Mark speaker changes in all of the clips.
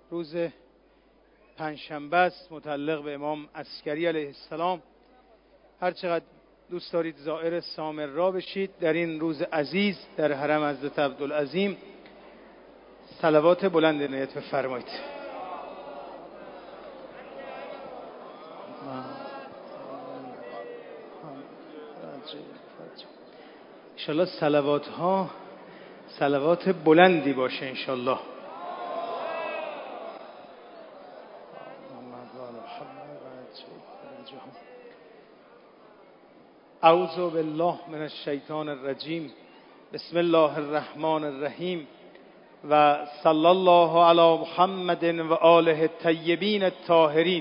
Speaker 1: روز پنجشنبه است، متعلق به امام عسکری علیه السلام. هر چقدر دوست دارید زائر سامرا بشید در این روز عزیز در حرم حضرت عبدالعظیم، صلوات بلند عنایت بفرمایید. انشالله صلوات ها صلوات بلندی باشه انشالله. اعوذ بالله من الشیطان الرجیم. بسم الله الرحمن الرحیم و صلی الله علی محمد و آله الطیبین الطاهرین.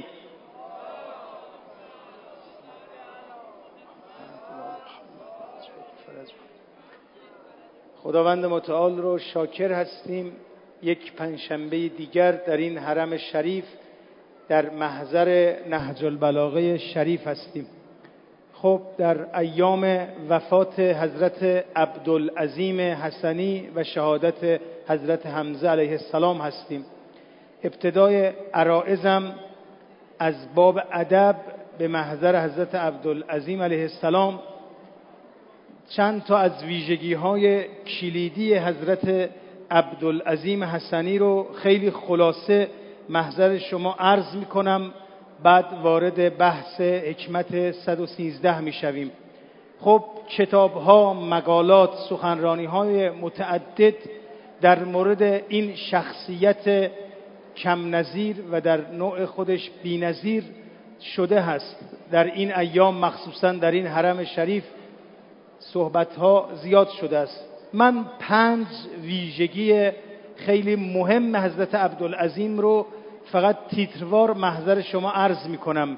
Speaker 1: خداوند متعال رو شاکر هستیم، یک پنجشنبه دیگر در این حرم شریف در محضر نهج البلاغه شریف هستیم. خب در ایام وفات حضرت عبدالعظیم حسنی و شهادت حضرت حمزه علیه السلام هستیم. ابتدای عرائزم از باب ادب به محضر حضرت عبدالعظیم علیه السلام چند تا از ویژگی‌های کلیدی حضرت عبدالعظیم حسنی رو خیلی خلاصه محضر شما عرض می‌کنم، بعد وارد بحث حکمت 113 می‌شویم. خب کتاب‌ها، مقالات، سخنرانی‌های متعدد در مورد این شخصیت کم نظیر و در نوع خودش بی‌نظیر شده هست. در این ایام مخصوصاً در این حرم شریف صحبت‌ها زیاد شده است. من 5 ویژگی خیلی مهم حضرت عبدالعظیم رو فقط تیتروار محضر شما عرض می‌کنم.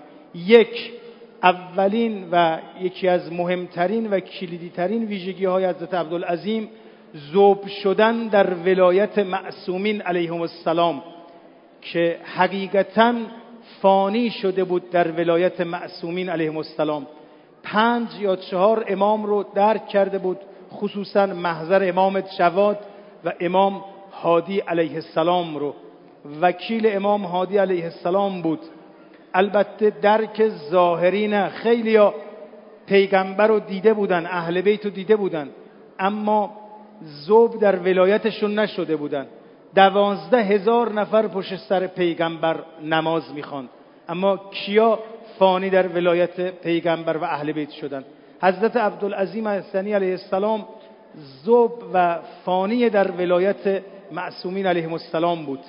Speaker 1: اولین و یکی از مهمترین و کلیدی‌ترین ویژگی‌های حضرت عبدالعظیم ذوب شدن در ولایت معصومین علیهم السلام که حقیقتاً فانی شده بود در ولایت معصومین علیهم السلام. 5 یا 4 امام رو درک کرده بود، خصوصاً محضر امام جواد و امام هادی علیه السلام رو. وکیل امام هادی علیه السلام بود. البته درک ظاهری نه، خیلی ها پیغمبر رو دیده بودن، اهل بیت رو دیده بودن، اما ذوب در ولایتشون نشده بودن. 12,000 نفر پشت سر پیغمبر نماز میخواند، اما کیا فانی در ولایت پیغمبر و اهل بیت شدن؟ حضرت عبدالعظیم حسنی علیه السلام ذوب و فانی در ولایت معصومین علیهم السلام بود.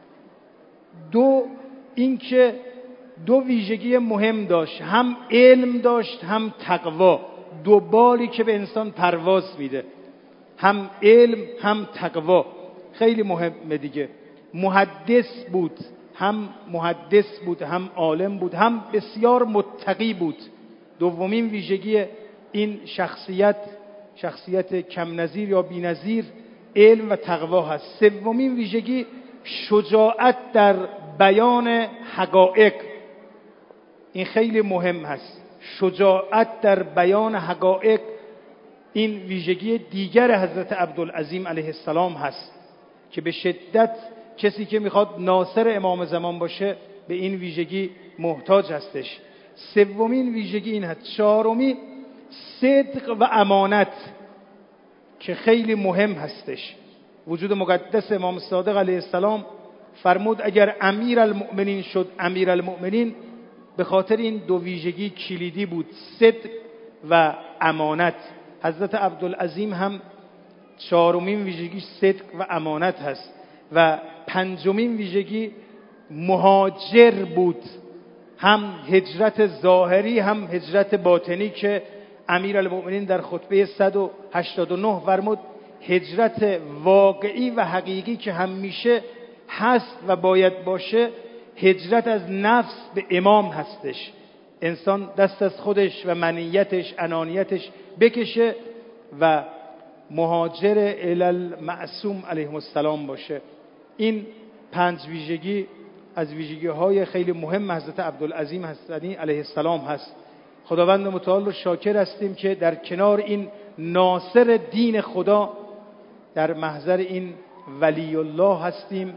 Speaker 1: اینکه دو ویژگی مهم داشت، هم علم داشت هم تقوا. دو بالی که به انسان پرواز میده، هم علم هم تقوا. خیلی مهمه دیگه. محدث بود، هم محدث بود، هم عالم بود، هم بسیار متقی بود. دومین ویژگی این شخصیت کم نظیر یا بی نظیر علم و تقوا هست. سومین ویژگی شجاعت در بیان حقایق. این خیلی مهم هست. شجاعت در بیان حقایق این ویژگی دیگر حضرت عبدالعظیم علیه السلام هست که به شدت کسی که میخواد ناصر امام زمان باشه به این ویژگی محتاج هستش. سومین ویژگی این هست. چهارمی صدق و امانت که خیلی مهم هستش. وجود مقدس امام صادق علیه السلام فرمود اگر امیرالمؤمنین شد امیرالمؤمنین به خاطر این دو ویژگی کلیدی بود، صدق و امانت. حضرت عبدالعظیم هم چهارمین ویژگی صدق و امانت هست و پنجمین ویژگی مهاجر بود، هم هجرت ظاهری هم هجرت باطنی که امیرالمؤمنین در خطبه 189 فرمود هجرت واقعی و حقیقی که همیشه هست و باید باشه هجرت از نفس به امام هستش. انسان دست از خودش و منیتش انانیتش بکشه و مهاجر الی المعصوم علیه السلام باشه. این 5 ویژگی از ویژگی‌های خیلی مهم حضرت عبدالعظیم حسنی علیه السلام هست. خداوند متعال رو شاکر هستیم که در کنار این ناصر دین خدا در محضر این ولی الله هستیم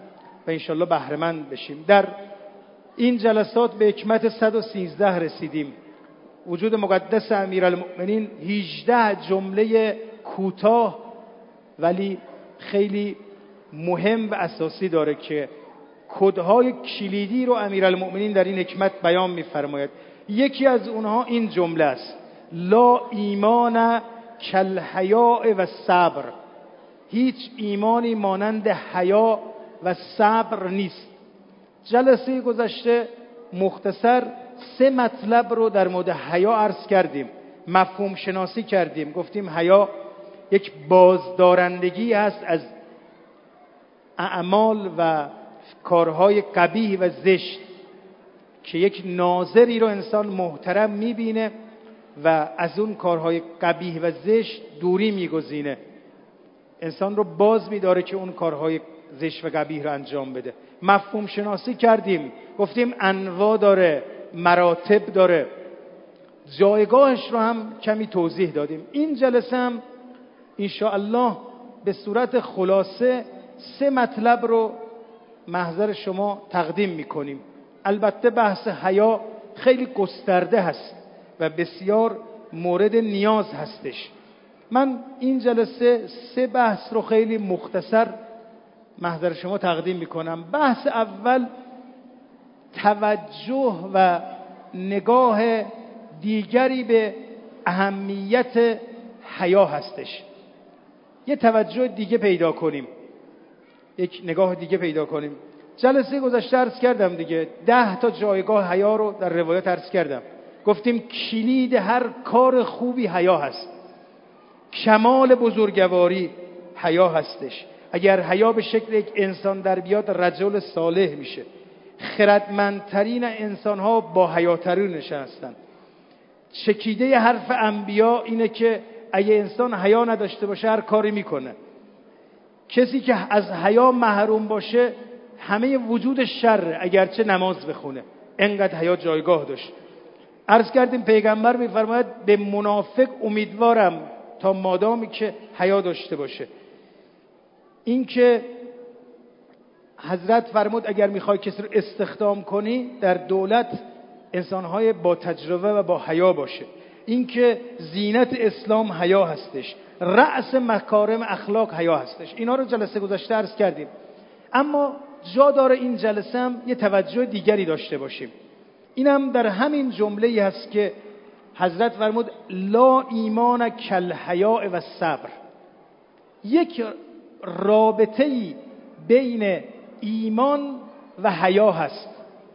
Speaker 1: و انشالله بهره مند بشیم. در این جلسات به حکمت 113 رسیدیم. وجود مقدس امیرالمؤمنین 18 جمله کوتاه ولی خیلی مهم و اساسی داره که کدهای کلیدی رو امیرالمؤمنین در این حکمت بیان می‌فرماید. یکی از اونها این جمله است: لا ایمان کالحیاء و صبر. هیچ ایمانی مانند حیا و صبر نیست. جلسه گذشته مختصر 3 مطلب رو در مورد حیا عرض کردیم، مفهوم شناسی کردیم. گفتیم حیا یک بازدارندگی هست از اعمال و کارهای قبیح و زشت که یک ناظری رو انسان محترم میبینه و از اون کارهای قبیح و زشت دوری میگزینه، انسان رو باز میداره که اون کارهای زشت و قبیح رو انجام بده. مفهوم شناسی کردیم، گفتیم انواع داره، مراتب داره، جایگاهش رو هم کمی توضیح دادیم. این جلسه هم انشاءالله به صورت خلاصه 3 مطلب رو محضر شما تقدیم میکنیم. البته بحث حیا خیلی گسترده هست و بسیار مورد نیاز هستش. من این جلسه 3 بحث رو خیلی مختصر محضر شما تقدیم میکنم. بحث اول توجه و نگاه دیگری به اهمیت حیا هستش. یه توجه دیگه پیدا کنیم، یک نگاه دیگه پیدا کنیم. جلسه گذشته عرض کردم دیگه 10 تا جایگاه حیا رو در روایات عرض کردم. گفتیم کلید هر کار خوبی حیا هست، کمال بزرگواری حیا هستش. اگر حیا به شکل یک انسان در بیاد رجل صالح میشه. خردمندترین انسان ها با حیاترینش هستن. چکیده حرف انبیا اینه که اگه انسان حیا نداشته باشه هر کاری میکنه. کسی که از حیا محروم باشه همه وجود شر، اگرچه نماز بخونه، انقدر حیا جایگاه داشت. عرض کردیم پیغمبر میفرماید به منافق امیدوارم تا مادامی که حیا داشته باشه. این که حضرت فرمود اگر میخوای کسی رو استخدام کنی در دولت انسانهای با تجربه و با حیا باشه. این که زینت اسلام حیا هستش، رأس مکارم اخلاق حیا هستش. اینا رو جلسه گذشته عرض کردیم. اما جا داره این جلسه هم یه توجه دیگری داشته باشیم. اینم در همین جمله‌ای هست که حضرت فرمود لا ایمان کالحیاء و صبر. یک رابطه‌ای بین ایمان و حیا هست.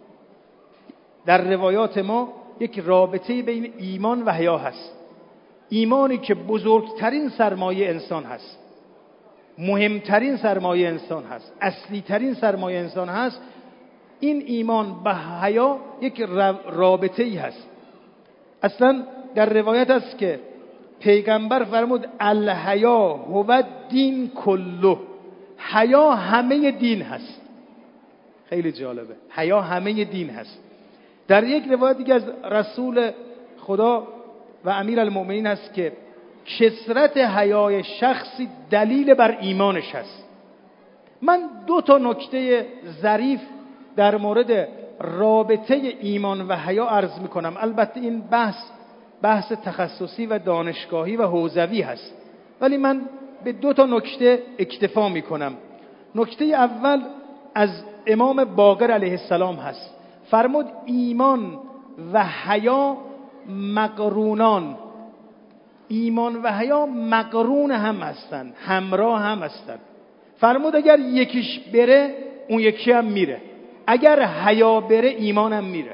Speaker 1: در روایات ما یک رابطه‌ای بین ایمان و حیا هست. ایمانی که بزرگترین سرمایه انسان هست، مهمترین سرمایه انسان هست، اصلی ترین سرمایه انسان هست. این ایمان و حیا یک رابطه‌ای هست. اصلا در روایت است که پیغمبر فرمود الحیا هو دین کله. حیا همه دین هست. خیلی جالبه، حیا همه دین هست. در یک روایت دیگه از رسول خدا و امیرالمؤمنین هست که کثرت حیای شخصی دلیل بر ایمانش هست. من 2 تا نکته ظریف در مورد رابطه ایمان و حیا عرض میکنم. البته این بحث تخصصی و دانشگاهی و حوزوی هست، ولی من به 2 تا نکته اکتفا میکنم. نکته اول از امام باقر علیه السلام هست. فرمود ایمان و حیا مقرونان. ایمان و حیا مقرون هم هستن، همراه هم هستن. فرمود اگر یکیش بره اون یکی هم میره. اگر حیا بره ایمان هم میره،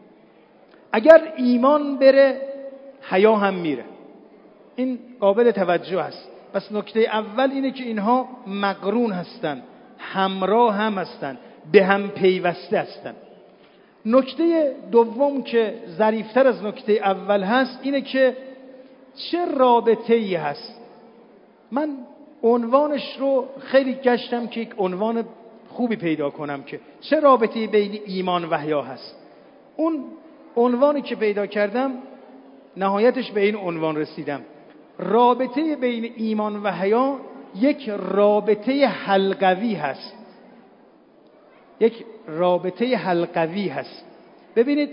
Speaker 1: اگر ایمان بره حیا هم میره. این قابل توجه است. پس نکته اول اینه که اینها مقرون هستن، همراه هم هستن، به هم پیوسته هستن. نکته دوم که ظریفتر از نکته اول هست اینه که چه رابطه‌ای هست. من عنوانش رو خیلی گشتم که یک عنوان خوبی پیدا کنم که چه رابطه‌ای بین ایمان و حیا هست. اون عنوانی که پیدا کردم نهایتش به این عنوان رسیدم: رابطه بین ایمان و حیا یک رابطه حلقوی هست. یک رابطه حلقوی هست. ببینید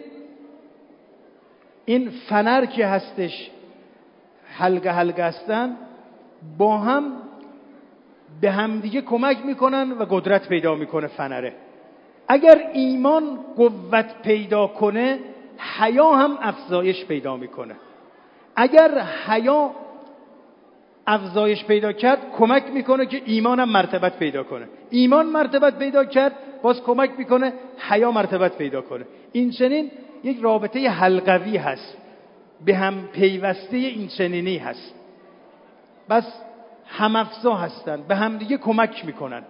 Speaker 1: این فنر که هستش، حلقه هستن، با هم به همدیگه کمک میکنن و قدرت پیدا میکنه فنره. اگر ایمان قوت پیدا کنه، حیا هم افزایش پیدا میکنه. اگر حیا افزایش پیدا کرد، کمک میکنه که ایمان هم مرتبت پیدا کنه. ایمان مرتبت پیدا کرد، باز کمک میکنه حیا مرتبت پیدا کنه. این چنین یک رابطه حلقوی هست، به هم پیوسته این چنینی هست. بس هم‌افزا هستن، به هم دیگه کمک میکنن.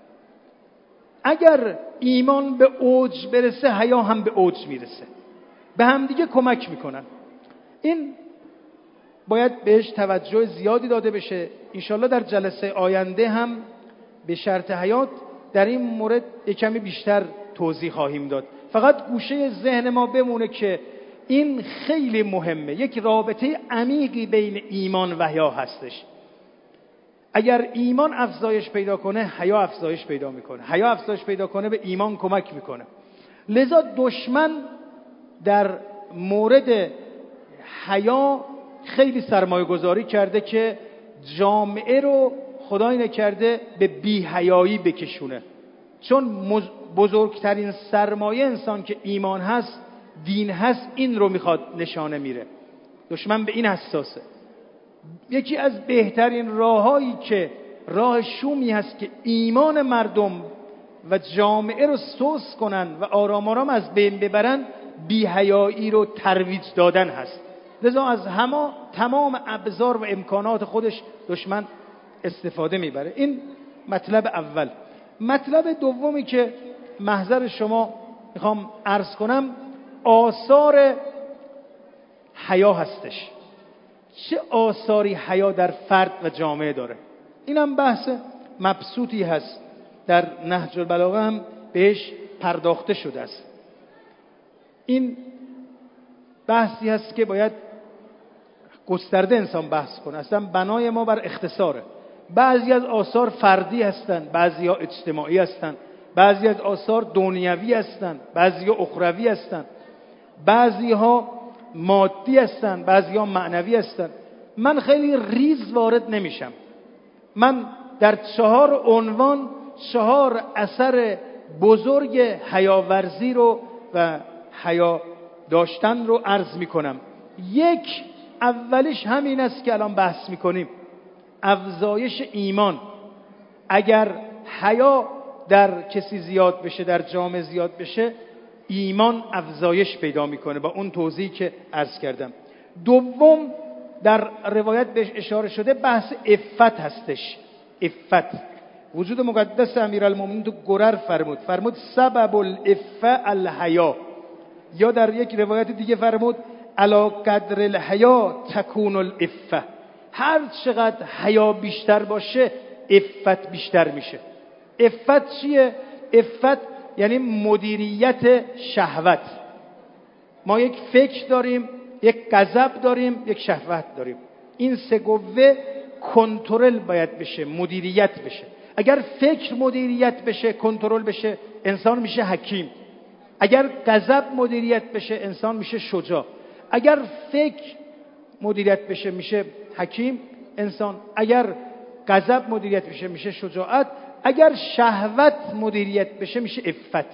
Speaker 1: اگر ایمان به اوج برسه، حیا هم به اوج میرسه، به هم دیگه کمک میکنن. این باید بهش توجه زیادی داده بشه. انشالله در جلسه آینده هم به شرط حیات در این مورد کمی بیشتر توضیح خواهیم داد. فقط گوشه ذهن ما بمونه که این خیلی مهمه. یک رابطه عمیقی بین ایمان و حیا هستش. اگر ایمان افزایش پیدا کنه، حیا افزایش پیدا میکنه. حیا افزایش پیدا کنه، به ایمان کمک میکنه. لذا دشمن در مورد حیا خیلی سرمایه گذاری کرده که جامعه رو خدای نکرده به بی‌حیایی بکشونه. چون بزرگترین سرمایه انسان که ایمان هست، دین هست، این رو میخواد نشانه میره. دشمن به این حساسه. یکی از بهترین راهایی که راه شومی هست که ایمان مردم و جامعه رو سوس کنن و آرام آرام از بین ببرن، بی‌حیایی رو ترویج دادن هست. لذا از تمام ابزار و امکانات خودش دشمن استفاده میبره. این مطلب اول. مطلب دومی که محضر شما میخوام عرض کنم، آثار حیا هستش. چه آثاری حیا در فرد و جامعه داره؟ اینم بحث مبسوطی هست، در نهج البلاغه هم بهش پرداخته شده است. این بحثی هست که باید گسترده انسان بحث کنه. اصلا بنای ما بر اختصاره. بعضی از آثار فردی هستند، بعضی ها اجتماعی هستند، بعضی از آثار دنیوی هستند، بعضی ها اخروی هستند، بعضی ها مادی هستند، بعضی ها معنوی هستند. من خیلی ریز وارد نمیشم. من در 4 عنوان 4 اثر بزرگ حیاورزی رو و حیا داشتن رو عرض میکنم. یک، اولیش همین است که الان بحث میکنیم، افزایش ایمان. اگر حیا در کسی زیاد بشه، در جامعه زیاد بشه، ایمان افزایش پیدا میکنه، با اون توضیحی که عرض کردم. دوم، در روایت بهش اشاره شده، بحث عفت هستش. عفت. وجود مقدس امیرالمومنین تو گرر فرمود سبب العفه الحیا، یا در یک روایت دیگه فرمود علی قدر الحیا تکون العفه. هر چقدر حیا بیشتر باشه، عفت بیشتر میشه. عفت چیه؟ عفت یعنی مدیریت شهوت. ما یک فکر داریم، یک غضب داریم، یک شهوت داریم. این 3 قوه کنترل باید بشه، مدیریت بشه. اگر فکر مدیریت بشه، کنترل بشه، انسان میشه حکیم. اگر غضب مدیریت بشه، انسان میشه شجاع. اگر فکر مدیریت بشه، میشه حکیم انسان. اگر غضب مدیریت بشه، میشه شجاعت. اگر شهوت مدیریت بشه، میشه عفت.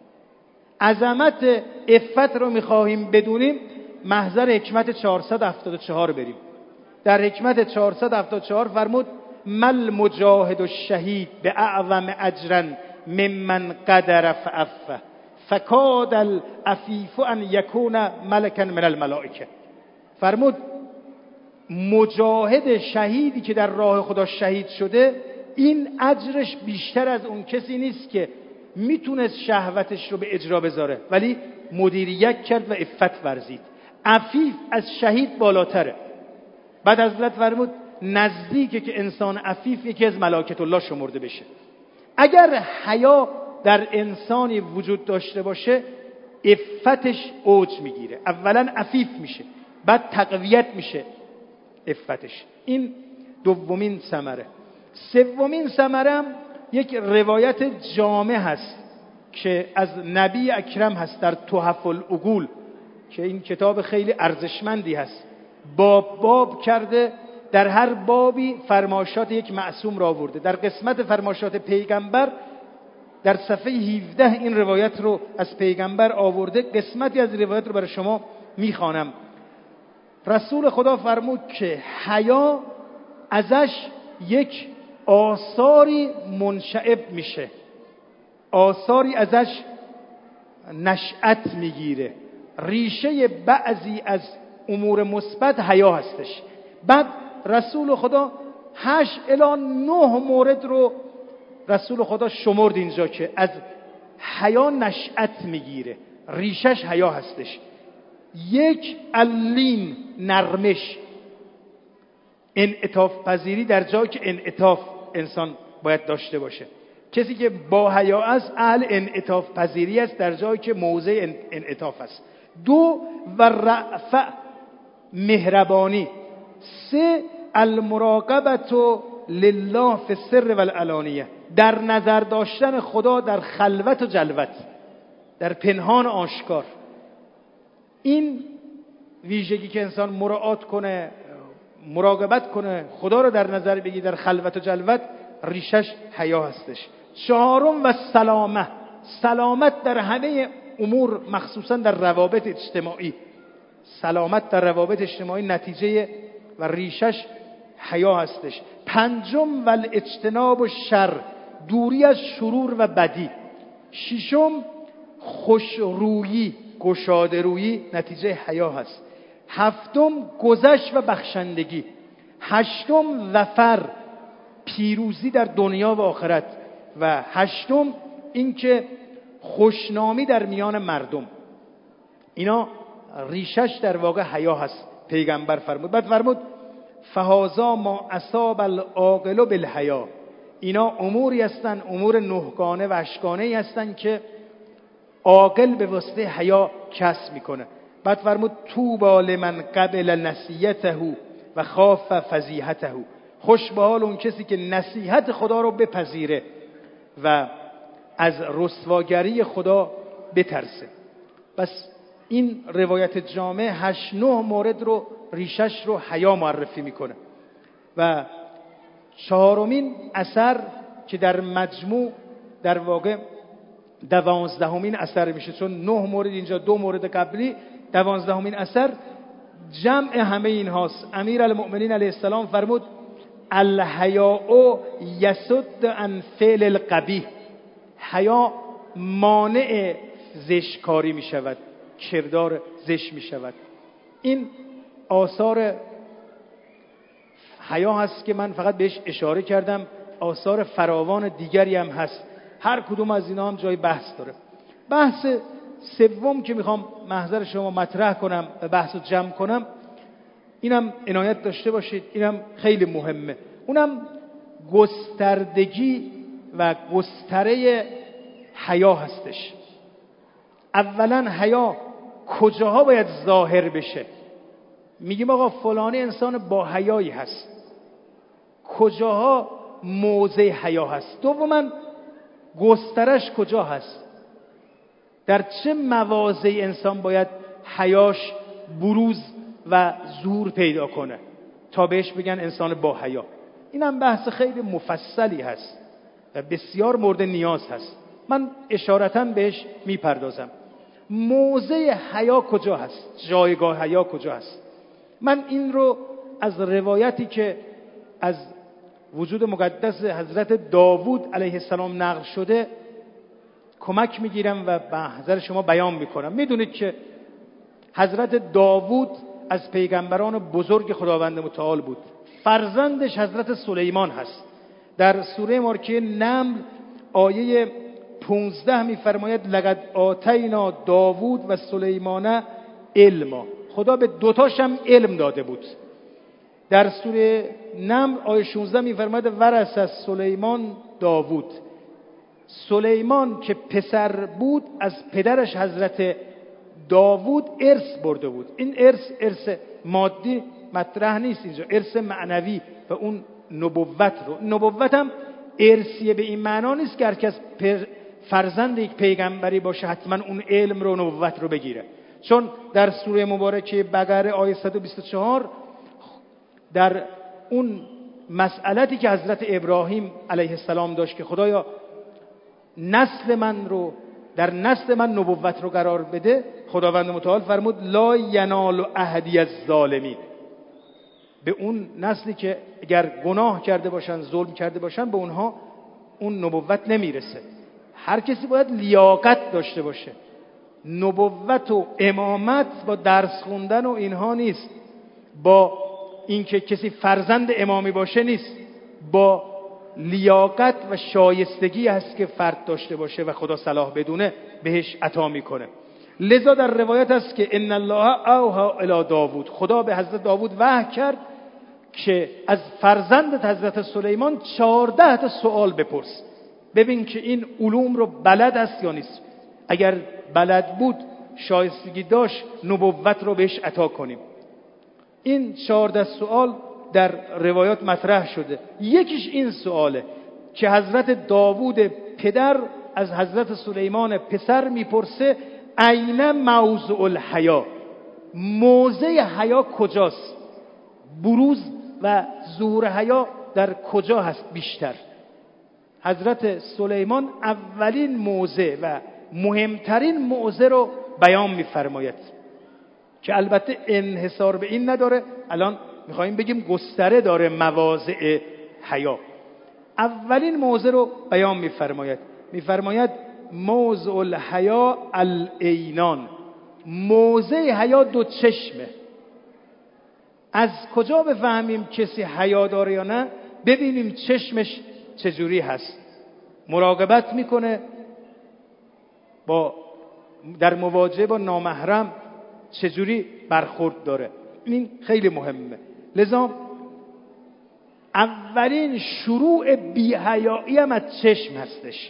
Speaker 1: عظمت عفت رو میخواهیم بدونیم، محضر حکمت 474 بریم. در حکمت 474 فرمود مل مجاهد الشهید به اعظم اجرا ممن قدر فعفه فکاد العفیف ان یکون ملکا من الملائکه. فرمود مجاهد شهیدی که در راه خدا شهید شده، این اجرش بیشتر از اون کسی نیست که میتونست شهوتش رو به اجرا بذاره ولی مدیریت کرد و عفت ورزید. عفیف از شهید بالاتره. بعد حضرت فرمود نزدیکه که انسان عفیف یکی از ملائکه الله شمرده بشه. اگر حیا در انسانی وجود داشته باشه، عفتش اوج میگیره. اولا عفیف میشه، بعد تقویت میشه عفتش. این دومین ثمره. سومین ثمره هم یک روایت جامع هست که از نبی اکرم هست در تحف العقول که این کتاب خیلی ارزشمندی هست، باب کرده، در هر بابی فرمایشات یک معصوم را آورده. در قسمت فرمایشات پیغمبر در صفحه 17 این روایت رو از پیغمبر آورده. قسمتی از روایت رو برای شما میخوانم. رسول خدا فرمود که حیا ازش یک آثاری منشعب میشه، آثاری ازش نشأت میگیره. ریشه بعضی از امور مثبت حیا هستش. بعد رسول خدا 8 الی 9 مورد رو رسول خدا شمرد اینجا که از حیا نشأت میگیره، ریشش حیا هستش. یک، اللین، نرمش، انعطاف پذیری در جایی که انعطاف انسان باید داشته باشه. کسی که با حیا است اهل انعطاف پذیری است در جایی که موضع انعطاف است. 2، و رأفت، مهربانی. 3، المراقبت لله فی السر و العلانیه، در نظر داشتن خدا در خلوت و جلوت، در پنهان و آشکار. این ویژگی که انسان مراعات کنه، مراقبت کنه، خدا رو در نظر بگیره در خلوت و جلوت، ریشش حیا هستش. 4، و سلامه، سلامت در همه امور، مخصوصا در روابط اجتماعی. سلامت در روابط اجتماعی نتیجه و ریشش حیا هستش. 5، و الاجتناب و شر، دوری از شرور و بدی. 6، خوشرویی، گشاده رویی، نتیجه حیا هست. 7، گذشت و بخشندگی. 8، ظفر، پیروزی در دنیا و آخرت. و 8، اینکه خوشنامی در میان مردم. اینا ریشش در واقع حیا هست. پیغمبر فرمود. بعد فرمود فهذا ما اصاب العاقل بالحیا، اینا اموری هستن، امور نهگانه و اشگانه‌ای هستن که عاقل به واسطه حیا کسب میکنه. بعد فرمود طوبی لمن قبل نصیحته و خاف فضیحته، خوش به حال اون کسی که نصیحت خدا رو بپذیره و از رسواگری خدا بترسه. پس این روایت جامع 8-9 مورد رو ریشش رو حیا معرفی میکنه. و 4مین اثر که در مجموع در واقع 12مین اثر میشه، چون 9 مورد اینجا، 2 مورد قبلی، 12مین اثر جمع همه این هاست. امیرالمؤمنین علیه السلام فرمود الحیاء یسد عن فعل القبیح، حیا مانع زشتکاری می شود، کردار زشت می شود. این آثار حیا هست که من فقط بهش اشاره کردم. آثار فراوان دیگری هم هست، هر کدوم از اینا هم جای بحث داره. بحث سوم که میخوام محضر شما مطرح کنم و بحث رو جمع کنم، اینم عنایت داشته باشید، اینم خیلی مهمه. اونم گستردگی و گستره حیا هستش. اولا حیا کجاها باید ظاهر بشه؟ میگیم آقا فلانی انسان با حیایی هست، کجاها موضع حیا هست؟ دوما گسترش کجا هست؟ در چه مواضع انسان باید حیاش بروز و ظهور پیدا کنه تا بهش بگن انسان با حیا؟ این هم بحث خیلی مفصلی هست و بسیار مورد نیاز هست. من اشارتاً بهش میپردازم. موضع حیا کجا هست؟ جایگاه حیا کجا هست؟ من این رو از روایتی که از وجود مقدس حضرت داوود علیه السلام نقل شده کمک میگیرم و به حضرت شما بیان میکنم. میدونید که حضرت داوود از پیغمبران بزرگ خداوند متعال بود. فرزندش حضرت سلیمان هست. در سوره مارکه نمل آیه 15 میفرماید لقد آتینا داوود و سلیمان علما، خدا به دوتاش هم علم داده بود. در سوره نمل آیه 16 میفرماید ورث از سلیمان داوود. سلیمان که پسر بود از پدرش حضرت داوود ارث برده بود. این ارث مادی مطرح نیست اینجا، ارث معنوی و اون نبوت رو. نبوت هم ارثیه به این معنا نیست که هر کس فرزند یک پیغمبری باشه حتما اون علم رو، نبوت رو بگیره. چون در سوره مبارکه بقره آیه 124 در اون مسئلتی که حضرت ابراهیم علیه السلام داشت که خدایا نسل من رو، در نسل من نبوت رو قرار بده، خداوند متعال فرمود لا ینال عهدی الظالمین، به اون نسلی که اگر گناه کرده باشن، ظلم کرده باشن، به اونها اون نبوت نمیرسه. هر کسی باید لیاقت داشته باشه. نبوت و امامت با درس خوندن و اینها نیست، با اینکه کسی فرزند امامی باشه نیست، با لیاقت و شایستگی هست که فرد داشته باشه و خدا صلاح بدونه بهش عطا میکنه. لذا در روایت هست که ان الله اوحی الی داوود، خدا به حضرت داوود وحی کرد که از فرزند حضرت سلیمان 14 تا سوال بپرس، ببین که این علوم رو بلد است یا نیست. اگر بلد بود، شایستگی داشت، نبوت رو بهش عطا کنیم. این 14 سوال در روایات مطرح شده. یکیش این سواله که حضرت داوود پدر از حضرت سلیمان پسر میپرسه این موضع الحیا، موضع حیا کجاست؟ بروز و ظهور حیا در کجا هست بیشتر؟ حضرت سلیمان اولین موضع و مهمترین موضع رو بیان میفرماید که البته انحصار به این نداره، الان میخواییم بگیم گستره داره مواضع حیا. اولین موضع رو بیان میفرماید موضع الحیا العینان، موضع حیا دو چشمه. از کجا بفهمیم کسی حیا داره یا نه؟ ببینیم چشمش چجوری هست، مراقبت میکنه در مواجهه با نامحرم چجوری برخورد داره. این خیلی مهمه. لذا اولین شروع بی‌حیایی هم از چشم هستش.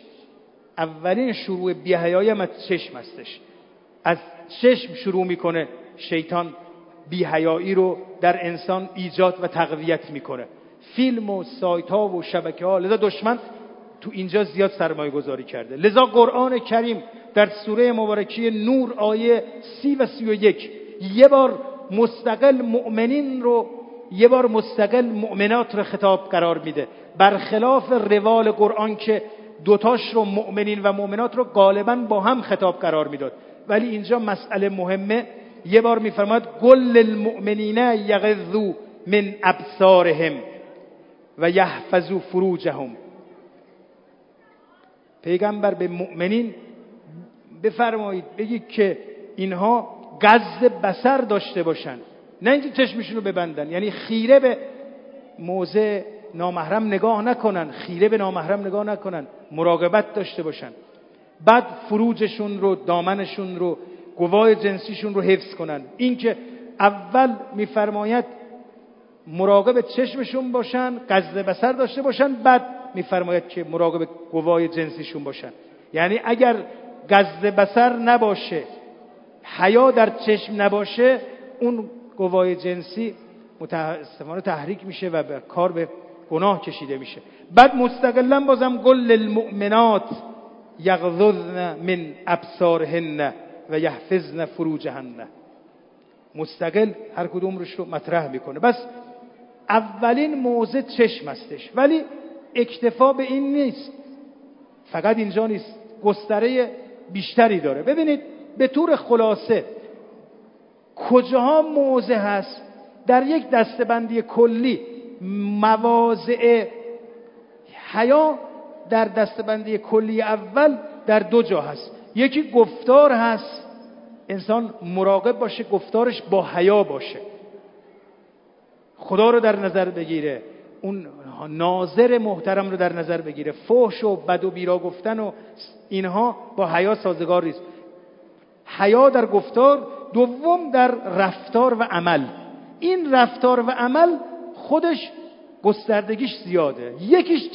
Speaker 1: از چشم شروع میکنه شیطان بی‌حیایی رو در انسان ایجاد و تقویت میکنه. فیلم و سایت ها و شبکه ها، لذا دشمن تو اینجا زیاد سرمایه گذاری کرده. لذا قرآن کریم در سوره مبارکه نور آیه 30 و 31 یه بار مستقل مؤمنین رو، یه بار مستقل مؤمنات رو خطاب قرار میده، برخلاف روال قرآن که دوتاش رو، مؤمنین و مؤمنات رو غالبا با هم خطاب قرار میداد. ولی اینجا مسئله مهمه، یه بار میفرماد قل للمؤمنین یغضوا من ابصارهم و یحفظوا فروجهم. پیغمبر به مؤمنین بفرمایید، بگید که اینها غض بصر داشته باشن، نه اینکه چشمشون رو ببندن، یعنی خیره به موضع نامحرم نگاه نکنن، مراقبت داشته باشن. بعد فروجشون رو، دامنشون رو، گواه جنسیشون رو حفظ کنن. این که اول میفرماید مراقب چشمشون باشن، غض بصر داشته باشن، بعد میفرماید که مراقب گواه جنسیشون باشن. یعنی اگر غض بصر نباشه، حیا در چشم نباشه، اون گواه جنسی متاسفانه تحریک میشه و به کار به گناه کشیده میشه. بعد مستقلا بازم قل للمؤمنات یغضضن من ابصارهن و یحفظن فروجهن، مستقل هر کدوم روش رو مطرح میکنه. بس اولین موضع چشم هستش. ولی اکتفا به این نیست، فقط اینجا نیست، گستره بیشتری داره. ببینید به طور خلاصه کجاها موضع هست در یک دسته‌بندی کلی. مواضع حیا در دسته‌بندی کلی اول در دو جا هست. یکی گفتار هست، انسان مراقب باشه گفتارش با حیا باشه، خدا رو در نظر بگیره، اون ناظر محترم رو در نظر بگیره. فحش و بد و بیرا گفتن و اینها با حیا سازگار نیست. حیا در گفتار. دوم در رفتار و عمل. این رفتار و عمل خودش گستردگیش زیاده. یکیش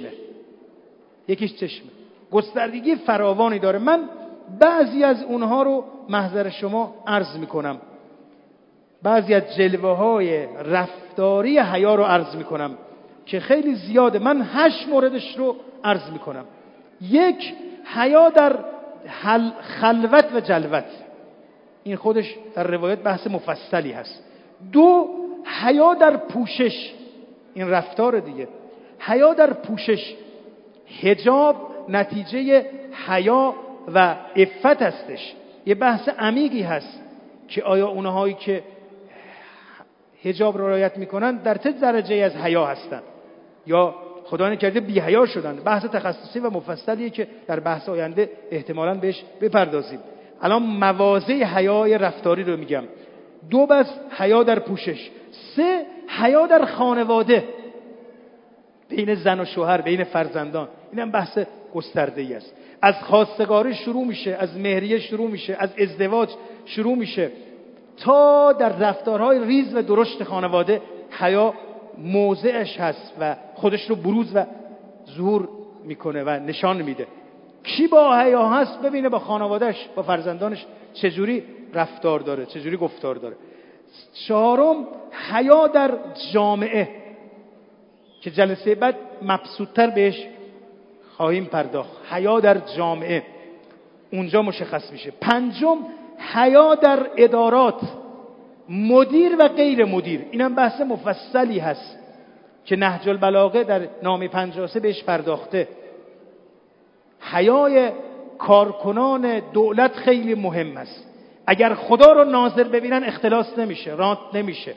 Speaker 1: چشمه، گستردگی فراوانی داره. من بعضی از اونها رو محضر شما عرض میکنم، بعضی از جلوه های رفتاری حیا رو عرض میکنم که خیلی زیاده. من 8 موردش رو عرض میکنم. یک، حیا در خلوت و جلوت، این خودش در روایت بحث مفصلی هست. 2 حیا در پوشش، این رفتار دیگه. حیا در پوشش، حجاب نتیجه حیا و عفت هستش. یه بحث عمیقی هست که آیا اونهایی که حجاب را رعایت میکنن در چه درجه از حیا هستن یا خدا نکرده بی حیا شدن. بحث تخصصی و مفصلیه که در بحث آینده احتمالاً بهش بپردازیم. الان مواضع حیای رفتاری رو میگم. 2 بس حیا در پوشش. 3 حیا در خانواده، بین زن و شوهر، بین فرزندان. اینم بحث گسترده‌ای است. از خواستگاری شروع میشه، از مهریه شروع میشه، از ازدواج شروع میشه تا در رفتارهای ریز و درشت خانواده حیا موضعش هست و خودش رو بروز و ظهور میکنه و نشان میده. کی با حیا هست ببینه با خانوادهش، با فرزندانش چجوری رفتار داره، چجوری گفتار داره. 4 حیا در جامعه که جلسه بعد مبسوط‌تر بهش خواهیم پرداخت. حیا در جامعه اونجا مشخص میشه. 5 حیا در ادارات، مدیر و غیر مدیر. اینم بحث مفصلی هست که نهج البلاغه در نامه 53 بهش پرداخته. حیای کارکنان دولت خیلی مهم است. اگر خدا رو ناظر ببینن اختلاس نمیشه، رانت نمیشه،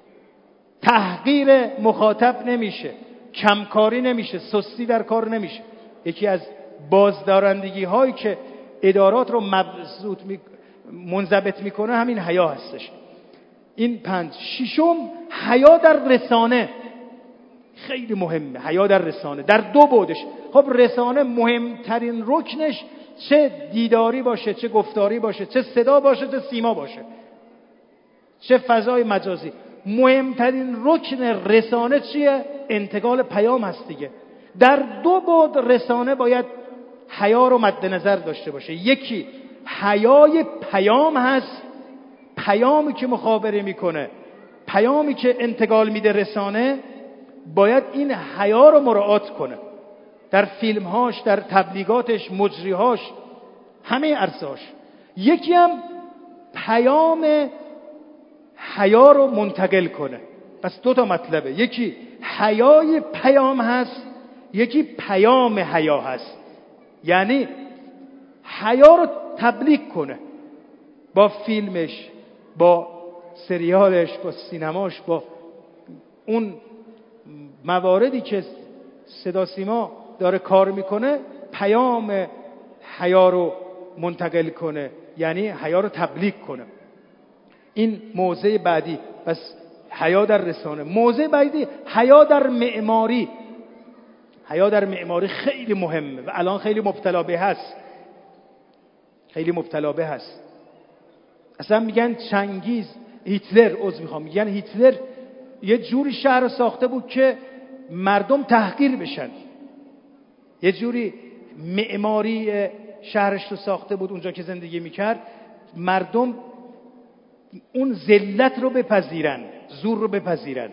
Speaker 1: تحقیر مخاطب نمیشه، کمکاری نمیشه، سستی در کار نمیشه. یکی از بازدارندگی هایی که ادارات رو منضبط میکنه همین حیا هستش. این 5. 6 حیا در رسانه، خیلی مهمه. حیا در رسانه در 2 بعدش. خب رسانه مهمترین رکنش چه دیداری باشه، چه گفتاری باشه، چه صدا باشه، چه سیما باشه، چه فضای مجازی، مهمترین رکن رسانه چیه؟ انتقال پیام هست دیگه. در 2 بعد رسانه باید حیا رو مد نظر داشته باشه. یکی حیای پیام هست، پیامی که مخابره میکنه، پیامی که انتقال میده رسانه، باید این حیا رو مراعات کنه در فیلمهاش، در تبلیغاتش، مجریهاش، همه عرصه‌هاش. یکی هم پیام حیا رو منتقل کنه. پس 2 تا مطلبه، یکی حیای پیام هست، یکی پیام حیا هست. یعنی حیا رو تبلیغ کنه با فیلمش، با سریالش، با سینماش، با اون مواردی که صدا سیما داره کار میکنه، پیام حیا رو منتقل کنه، یعنی حیا رو تبلیغ کنه. این موضع بعدی. پس حیا در رسانه. موضع بعدی حیا در معماری. حیا در معماری خیلی مهمه و الان خیلی مبتلا به هست. خیلی مبتلا به هست. اصلا میگن میگن هیتلر یه جوری شهر ساخته بود که مردم تحقیر بشن. یه جوری معماری شهرش رو ساخته بود اونجا که زندگی میکرد، مردم اون ذلت رو بپذیرن، زور رو بپذیرن.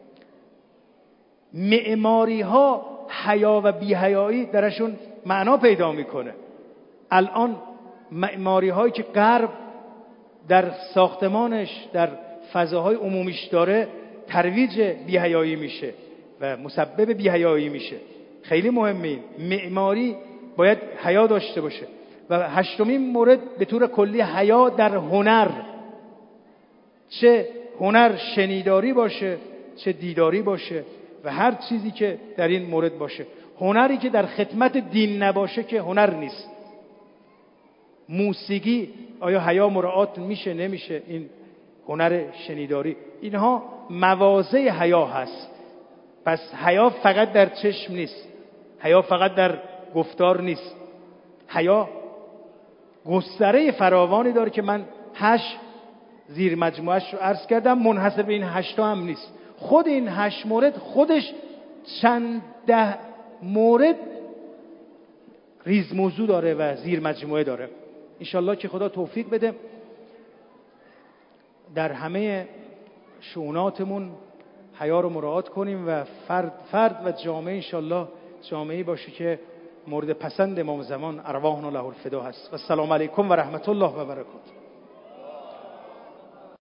Speaker 1: معماری ها حیا و بی‌حیایی درشون معنا پیدا میکنه. الان معماری هایی که غرب در ساختمانش، در فضاهای عمومیش داره، ترویج بی‌حیایی میشه و مسبب بی‌حیایی میشه. خیلی مهمه. معماری باید حیا داشته باشه. و 8مین مورد به طور کلی حیا در هنر. چه هنر شنیداری باشه، چه دیداری باشه و هر چیزی که در این مورد باشه. هنری که در خدمت دین نباشه که هنر نیست. موسیقی آیا حیا مراعات میشه نمیشه؟ این هنر شنیداری، اینها مواضع حیا هست. پس حیا فقط در چشم نیست، حیا فقط در گفتار نیست. حیا گستره فراوانی داره که من 8 زیر مجموعش رو عرض کردم. منحصر به این 8 هم نیست. خود این 8 مورد خودش چند 10 مورد ریز موضوع داره و زیر مجموعه داره. انشالله که خدا توفیق بده در همه شؤوناتمون حیا رو مراعات کنیم و فرد و جامعه انشالله جامعه‌ای باشه که مورد پسند امام زمان ارواحنا له الفدا هست. و السلام علیکم و رحمت الله و برکاته.